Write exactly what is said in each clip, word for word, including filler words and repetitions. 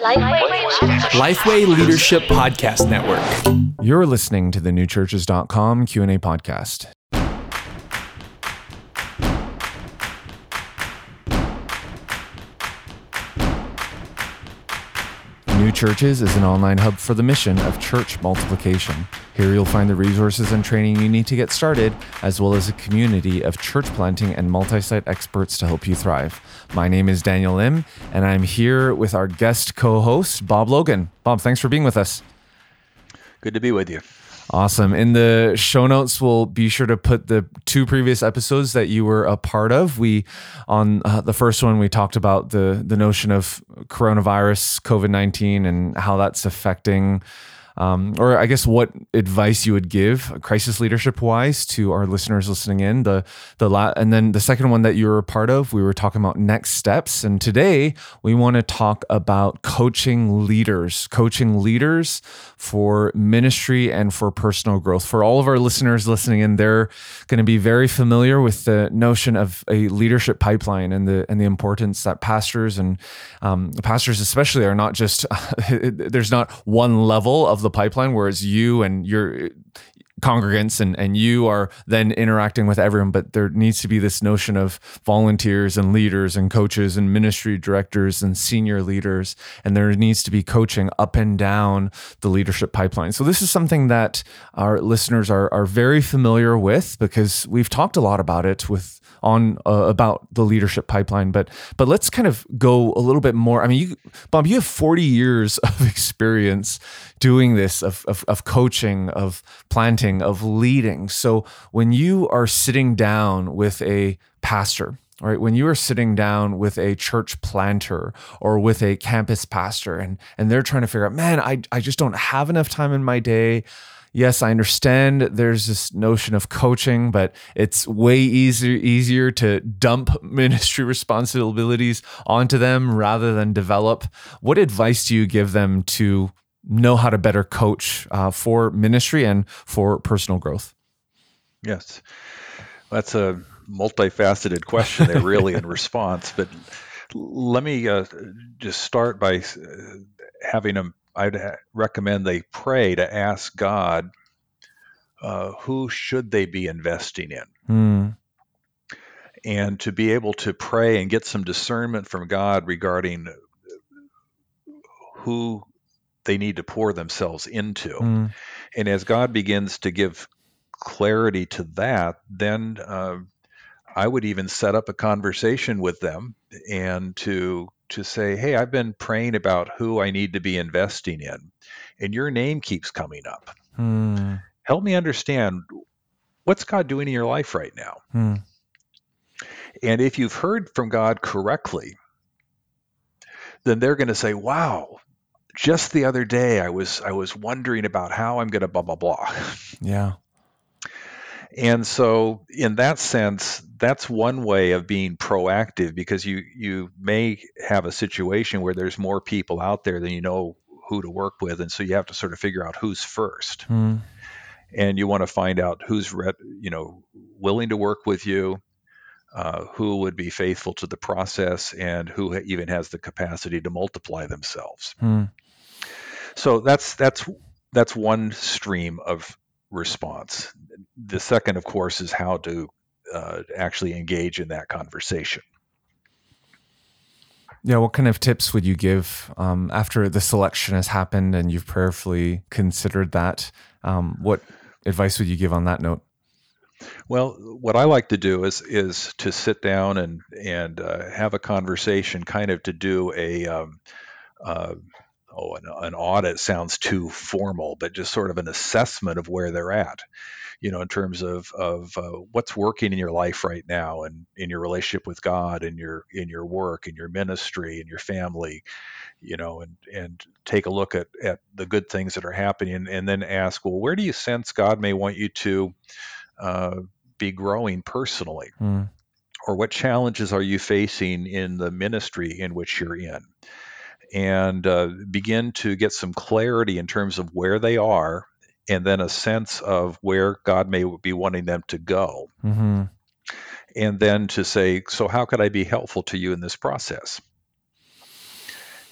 Lifeway Leadership Podcast Network. You're listening to the new churches dot com Q and A podcast. New Churches is an online hub for the mission of church multiplication. Here you'll find the resources and training you need to get started, as well as a community of church planting and multi-site experts to help you thrive. My name is Daniel Lim, and I'm here with our guest co-host, Bob Logan. Bob, thanks for being with us. Good to be with you. Awesome. In the show notes, we'll be sure to put the two previous episodes that you were a part of. We, on uh, the first one, we talked about the the notion of coronavirus, COVID nineteen, and how that's affecting, um, or I guess what advice you would give, crisis leadership wise, to our listeners listening in. The the la- and then the second one that you were a part of, we were talking about next steps. And today we want to talk about coaching leaders, coaching leaders for ministry and for personal growth. For all of our listeners listening in, they're going to be very familiar with the notion of a leadership pipeline and the and the importance that pastors and um, pastors especially are not just, there's not one level of the pipeline, whereas you and your congregants and, and you are then interacting with everyone, but there needs to be this notion of volunteers and leaders and coaches and ministry directors and senior leaders, and there needs to be coaching up and down the leadership pipeline. So this is something that our listeners are are very familiar with because we've talked a lot about it with on uh, about the leadership pipeline, but but let's kind of go a little bit more. I mean, you, Bob, you have forty years of experience doing this, of, of of coaching, of planting, of leading. So when you are sitting down with a pastor, right, when you are sitting down with a church planter or with a campus pastor, and and they're trying to figure out, man, I I just don't have enough time in my day. Yes, I understand there's this notion of coaching, but it's way easier easier to dump ministry responsibilities onto them rather than develop. What advice do you give them to know how to better coach uh, for ministry and for personal growth? Yes, that's a multifaceted question there, really, in response. But let me uh, just start by having them. I'd recommend they pray to ask God, uh, who should they be investing in? Mm. And to be able to pray and get some discernment from God regarding who they need to pour themselves into. Mm. And as God begins to give clarity to that, then uh, I would even set up a conversation with them and to to say, hey, I've been praying about who I need to be investing in, and your name keeps coming up. Mm. Help me understand, what's God doing in your life right now? Mm. And if you've heard from God correctly, then they're going to say, wow, just the other day I was I was wondering about how I'm going to blah, blah, blah. Yeah. And so in that sense, that's one way of being proactive, because you you may have a situation where there's more people out there than you know who to work with. And so you have to sort of figure out who's first. Mm. And you want to find out who's re- you know willing to work with you, uh, who would be faithful to the process, and who even has the capacity to multiply themselves. Mm. So that's that's that's one stream of response. The second, of course, is how to uh, actually engage in that conversation. Yeah, what kind of tips would you give um, after the selection has happened and you've prayerfully considered that? Um, what advice would you give on that note? Well, what I like to do is is to sit down and and uh, have a conversation, kind of to do a um, uh, oh, an, an audit sounds too formal, but just sort of an assessment of where they're at, you know, in terms of of uh, what's working in your life right now, and in your relationship with God, and your in your work, in your ministry, in your family, you know, and and take a look at at the good things that are happening, and, and then ask, well, where do you sense God may want you to uh, be growing personally, Mm. or what challenges are you facing in the ministry in which you're in? And uh, begin to get some clarity in terms of where they are, and then a sense of where God may be wanting them to go. Mm-hmm. And then to say, so how could I be helpful to you in this process?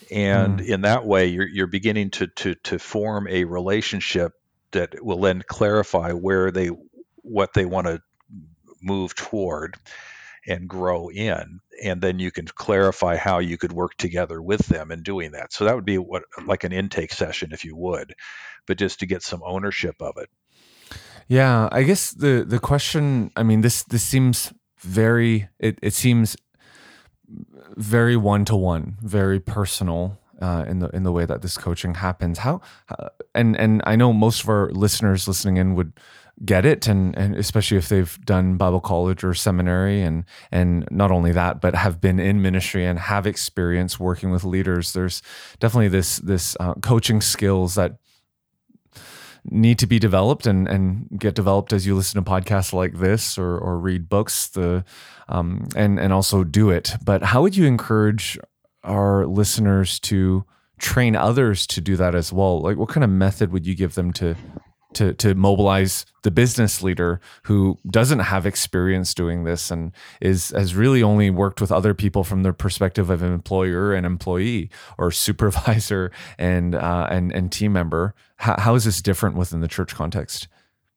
And Mm. in that way, you're you're beginning to to to form a relationship that will then clarify where they what they want to move toward and grow in, and then you can clarify how you could work together with them in doing that. So that would be what like an intake session, if you would, but just to get some ownership of it. Yeah, I guess the the question, I mean, this this seems very it, it seems very one to one, very personal uh, in the in the way that this coaching happens. How uh, and and I know most of our listeners listening in would get it, and and especially if they've done Bible college or seminary, and and not only that, but have been in ministry and have experience working with leaders. There's definitely this this uh, coaching skills that need to be developed and, and get developed as you listen to podcasts like this or or read books, the um, and and also do it. But how would you encourage our listeners to train others to do that as well? Like, what kind of method would you give them to to to mobilize the business leader who doesn't have experience doing this and is has really only worked with other people from the perspective of an employer and employee or supervisor and uh, and and team member? How, how is this different within the church context?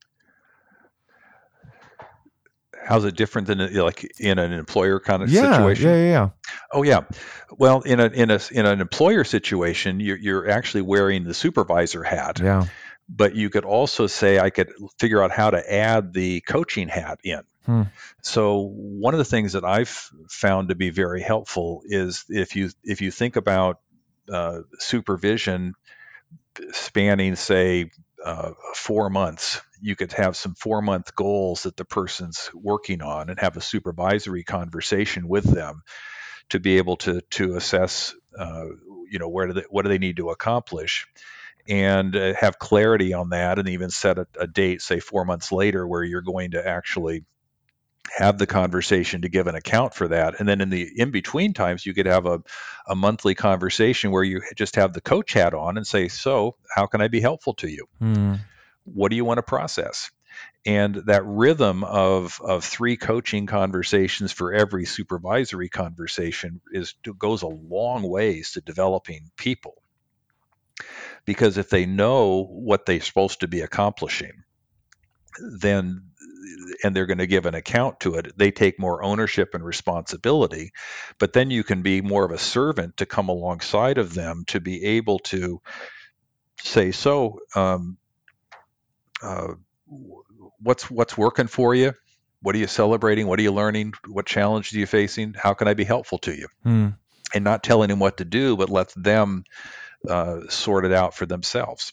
How's it different than like in an employer kind of Yeah, situation? yeah, yeah, yeah. Oh yeah. Well, in a in a in an employer situation, you're you're actually wearing the supervisor hat. Yeah. But you could also say I could figure out how to add the coaching hat in. Hmm. So one of the things that I've found to be very helpful is if you if you think about uh, supervision spanning, say, uh, four months, you could have some four month goals that the person's working on and have a supervisory conversation with them to be able to to assess, uh, you know, where do they, what do they need to accomplish, and uh, have clarity on that, and even set a, a date, say four months later, where you're going to actually have the conversation to give an account for that. And then in the in between times, you could have a, a monthly conversation where you just have the coach hat on and say, so how can I be helpful to you? Hmm. What do you want to process? And that rhythm of of three coaching conversations for every supervisory conversation is goes a long ways to developing people. Because if they know what they're supposed to be accomplishing, then and they're going to give an account to it, they take more ownership and responsibility. But then you can be more of a servant to come alongside of them to be able to say, so um, uh, what's what's working for you? What are you celebrating? What are you learning? What challenges are you facing? How can I be helpful to you? Hmm. And not telling them what to do, but let them uh, sort it out for themselves.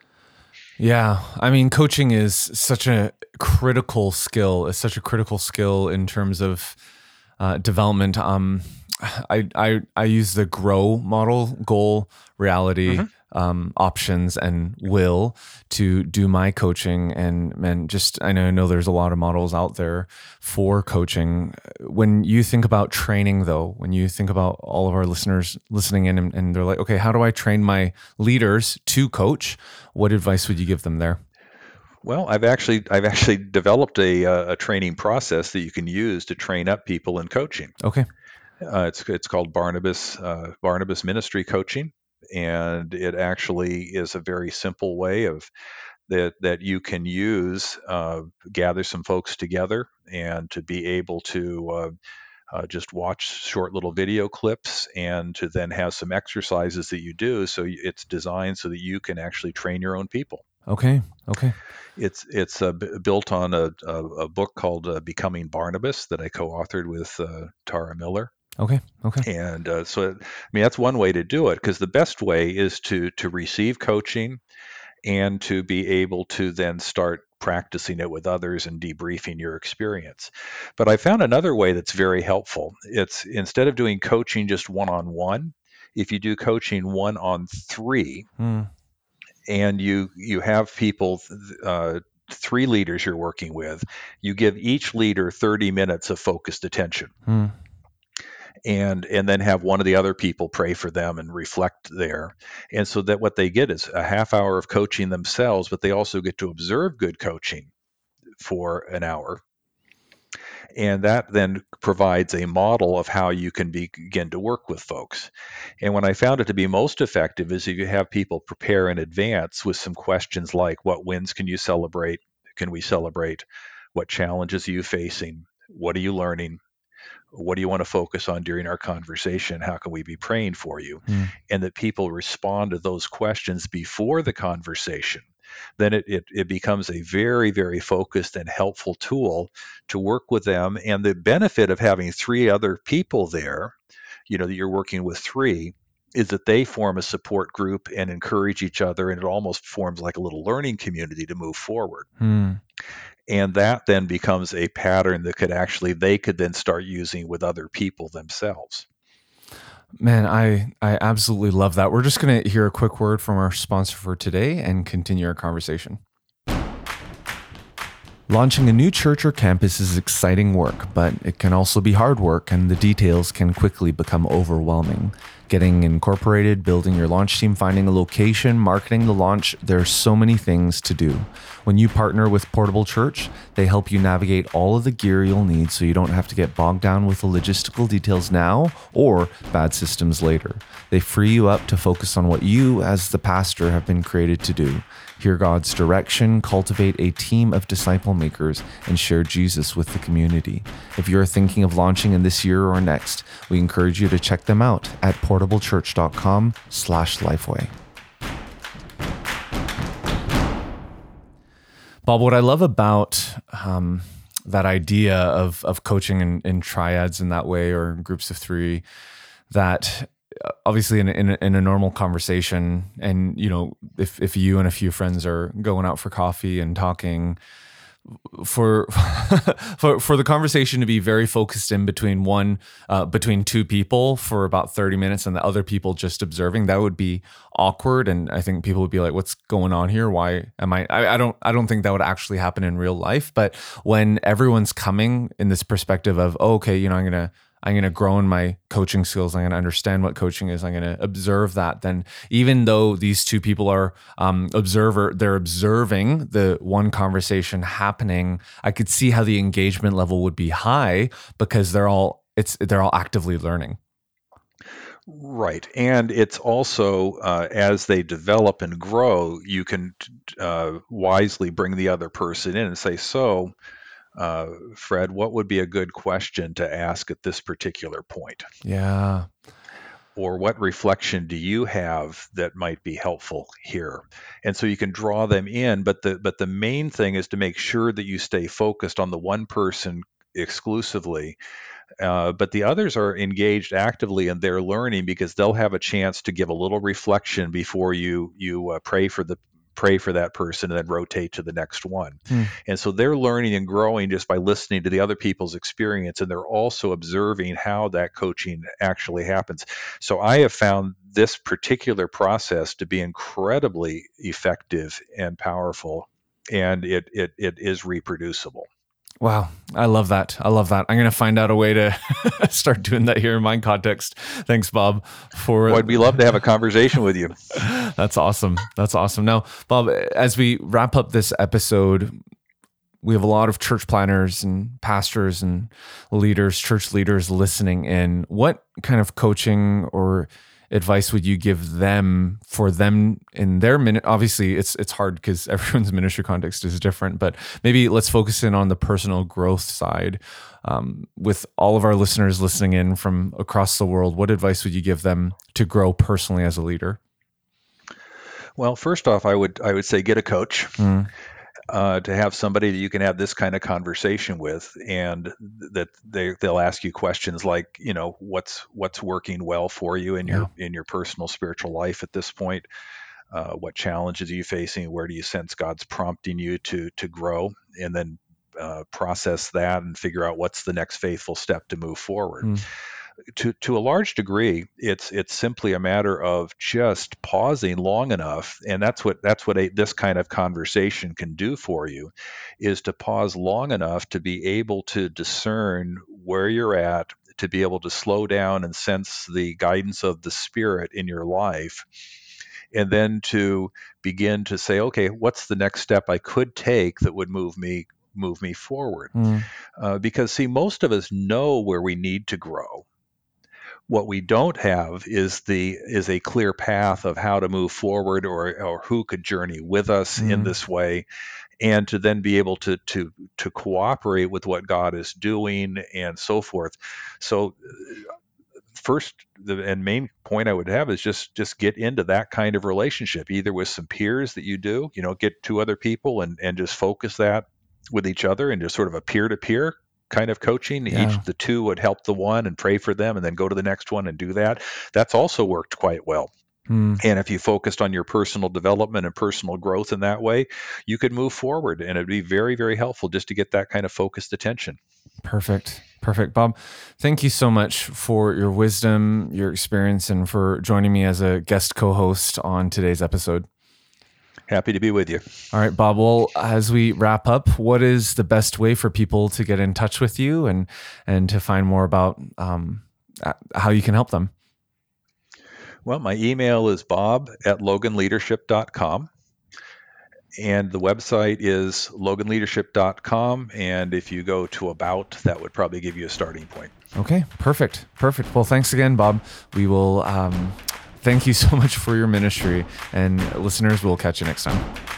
Yeah, I mean, coaching is such a critical skill. It's such a critical skill in terms of uh, development. Um, I, I I use the GROW model: goal, reality, Mm-hmm. um, options, and will to do my coaching. And and just I know I know there's a lot of models out there for coaching. When you think about training, though, when you think about all of our listeners listening in, and, and they're like, okay, how do I train my leaders to coach? What advice would you give them there? Well, I've actually I've actually developed a uh, a training process that you can use to train up people in coaching. Okay. Uh, it's it's called Barnabas uh, Barnabas Ministry Coaching, and it actually is a very simple way of that that you can use, uh, gather some folks together, and to be able to uh, uh, just watch short little video clips, and to then have some exercises that you do. So it's designed so that you can actually train your own people. Okay. Okay. It's it's uh, b- built on a, a, a book called uh, Becoming Barnabas that I co-authored with uh, Tara Miller. Okay. Okay. And uh, so, I mean, that's one way to do it, because the best way is to to receive coaching and to be able to then start practicing it with others and debriefing your experience. But I found another way that's very helpful. It's instead of doing coaching just one-on-one, if you do coaching one-on-three, Hmm. and you you have people, uh, three leaders you're working with, you give each leader thirty minutes of focused attention. Hmm. and and then have one of the other people pray for them and reflect there. And so that what they get is a half hour of coaching themselves, but they also get to observe good coaching for an hour. And that then provides a model of how you can begin to work with folks. And when I found it to be most effective is if you have people prepare in advance with some questions like, what wins can you celebrate? Can we celebrate? What challenges are you facing? What are you learning? What do you want to focus on during our conversation? How can we be praying for you? Mm. And that people respond to those questions before the conversation. Then it, it, it becomes a very, very focused and helpful tool to work with them. And the benefit of having three other people there, you know, that you're working with three, is that they form a support group and encourage each other. And it almost forms like a little learning community to move forward. Mm. And that then becomes a pattern that could actually, they could then start using with other people themselves. Man, I, I absolutely love that. We're just going to hear a quick word from our sponsor for today and continue our conversation. Launching a new church or campus is exciting work, but it can also be hard work, and the details can quickly become overwhelming. Getting incorporated, building your launch team, finding a location, marketing the launch, there's so many things to do. When you partner with Portable Church, they help you navigate all of the gear you'll need so you don't have to get bogged down with the logistical details now or bad systems later. They free you up to focus on what you, as the pastor, have been created to do. Hear God's direction, cultivate a team of disciple makers, and share Jesus with the community. If you're thinking of launching in this year or next, we encourage you to check them out at portablechurch.com slash lifeway. Bob, what I love about um, that idea of of coaching in, in triads in that way, or groups of three, that obviously in, in, in a normal conversation, and you know, if, if you and a few friends are going out for coffee and talking, for for for the conversation to be very focused in between one uh, between two people for about thirty minutes and the other people just observing, that would be awkward. And I think people would be like, what's going on here? Why am I, I I don't I don't think that would actually happen in real life. But when everyone's coming in this perspective of, oh, okay, you know, I'm gonna I'm going to grow in my coaching skills. I'm going to understand what coaching is. I'm going to observe that. Then even though these two people are um, observer, they're observing the one conversation happening, I could see how the engagement level would be high because they're all, it's, they're all actively learning. Right. And it's also, uh, as they develop and grow, you can uh, wisely bring the other person in and say, so, Uh, Fred, what would be a good question to ask at this particular point? Yeah. Or what reflection do you have that might be helpful here? And so you can draw them in, but the but the main thing is to make sure that you stay focused on the one person exclusively. Uh, but the others are engaged actively in their learning because they'll have a chance to give a little reflection before you you uh, pray for the pray for that person and then rotate to the next one. Hmm. And so they're learning and growing just by listening to the other people's experience, and they're also observing how that coaching actually happens. So I have found this particular process to be incredibly effective and powerful, and it it, it is reproducible. Wow. I love that. I love that. I'm going to find out a way to start doing that here in my context. Thanks, Bob. For well, I'd be love to have a conversation with you. That's awesome. That's awesome. Now, Bob, as we wrap up this episode, we have a lot of church planners and pastors and leaders, church leaders listening in. What kind of coaching or advice would you give them for them in their minute? Obviously, it's it's hard because everyone's ministry context is different, but maybe let's focus in on the personal growth side. Um, with all of our listeners listening in from across the world, what advice would you give them to grow personally as a leader? Well, first off, I would I would say get a coach. Mm. Uh, to have somebody that you can have this kind of conversation with, and that they they'll ask you questions like, you know, what's what's working well for you in your yeah. in your personal spiritual life at this point. Uh, what challenges are you facing? Where do you sense God's prompting you to to grow? And then uh, process that and figure out what's the next faithful step to move forward. Mm. To to a large degree, it's it's simply a matter of just pausing long enough, and that's what that's what a, this kind of conversation can do for you, is to pause long enough to be able to discern where you're at, to be able to slow down and sense the guidance of the Spirit in your life, and then to begin to say, okay, what's the next step I could take that would move me move me forward. Mm. Uh, because, see, most of us know where we need to grow. What we don't have is the is a clear path of how to move forward, or or who could journey with us Mm. in this way, and to then be able to to to cooperate with what God is doing and so forth. So first, the and main point I would have is just just get into that kind of relationship, either with some peers that you do, you know, get two other people and and just focus that with each other, and just sort of a peer-to-peer kind of coaching. Yeah. Each the two would help the one and pray for them, and then go to the next one and do that. That's also worked quite well. Mm. And if you focused on your personal development and personal growth in that way, you could move forward, and it'd be very, very helpful just to get that kind of focused attention. Perfect. Perfect. Bob, thank you so much for your wisdom, your experience, and for joining me as a guest co-host on today's episode. Happy to be with you. All right, Bob. Well, as we wrap up, what is the best way for people to get in touch with you and and to find more about um, how you can help them? Well, my email is bob at logan leadership dot com. And the website is logan leadership dot com. And if you go to About, that would probably give you a starting point. Okay, perfect. Perfect. Well, thanks again, Bob. We will um, thank you so much for your ministry. And listeners, we'll catch you next time.